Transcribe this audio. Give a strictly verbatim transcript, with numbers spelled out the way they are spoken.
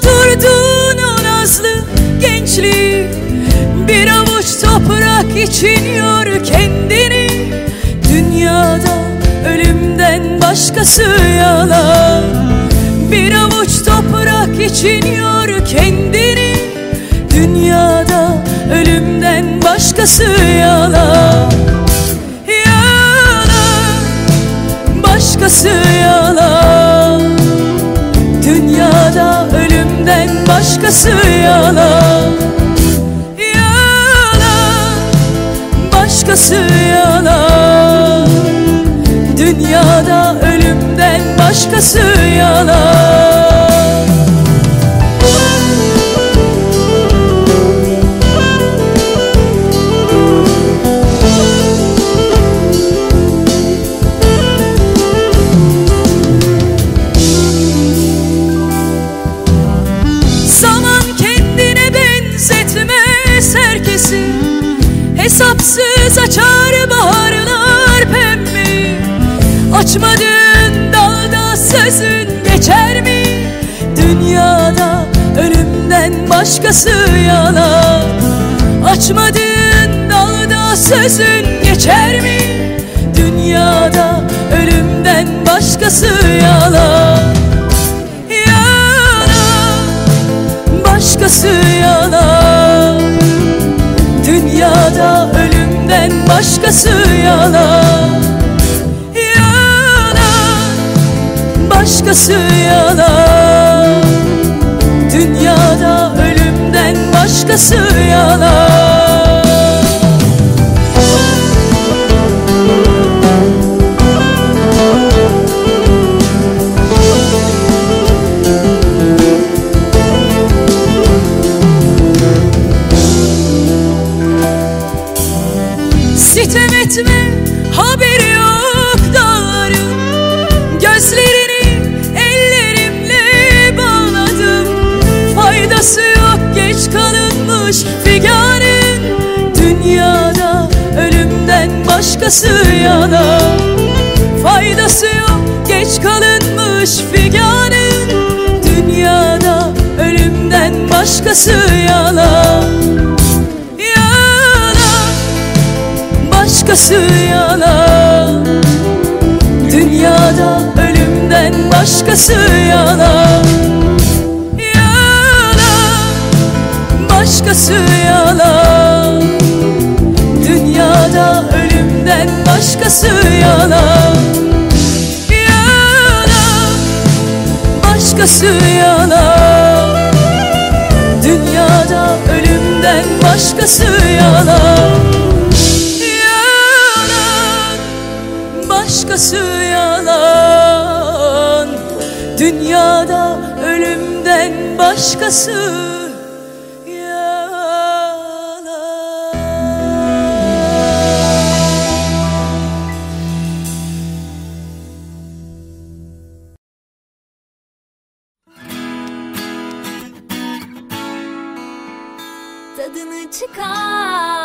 Unutturdun o nazlı gençliği, bir avuç toprak için yor kendini. Dünyada ölümden başkası yalan. Bir avuç toprak için yor kendini. Dünyada ölümden başkası yalan. Yalan, başkası yalan. Dünyada ölümden başkası yalan. Yalan, başkası yalan. Dünyada ölümden başkası yalan. Hesapsız açar baharlar pembe. Açmadığın dalda sözün geçer mi? Dünyada ölümden başkası yalan. Açmadığın dalda sözün geçer mi? Dünyada ölümden başkası yalan. Yalan, başkası yalan. Dünyada ölümden başkası yalan. Yalan, başkası yalan. Dünyada ölümden başkası yalan. Sitem etme, haberi yok dağların. Gözlerini ellerimle bağladım. Faydası yok geç kalınmış figanın. Dünyada ölümden başkası yalan. Faydası yok geç kalınmış figanın. Dünyada ölümden başkası yalan. Başkası yalan. Dünyada ölümden başkası yalan. Yalan, başkası yalan. Dünyada ölümden başkası yalan. Yalan, başkası yalan. Dünyada ölümden başkası yalan. Başkası yalan. Dünyada ölümden başkası yalan. Tadını çıkar.